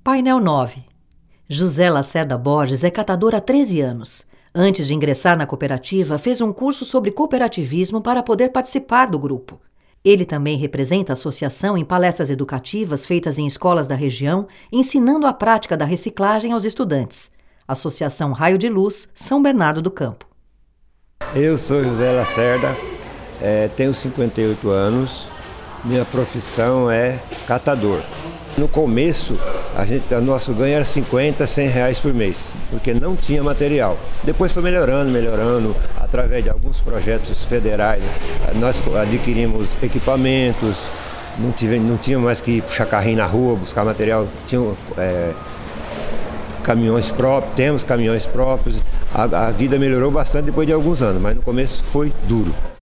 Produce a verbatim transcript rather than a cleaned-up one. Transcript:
Painel nove. José Lacerda Borges é catador há treze anos. Antes de ingressar na cooperativa, fez um curso sobre cooperativismo para poder participar do grupo. Ele também representa a associação em palestras educativas feitas em escolas da região, ensinando a prática da reciclagem aos estudantes. Associação Raio de Luz, São Bernardo do Campo. Eu sou José Lacerda, é, tenho cinquenta e oito anos, minha profissão é catador. No começo, a gente, o nosso ganho era cinquenta, cem reais por mês, porque não tinha material. Depois foi melhorando, melhorando, através de alguns projetos federais. Nós adquirimos equipamentos, não, tive, não tinha mais que puxar carrinho na rua, buscar material, tinha é, caminhões próprios, temos caminhões próprios. A, a vida melhorou bastante depois de alguns anos, mas no começo foi duro.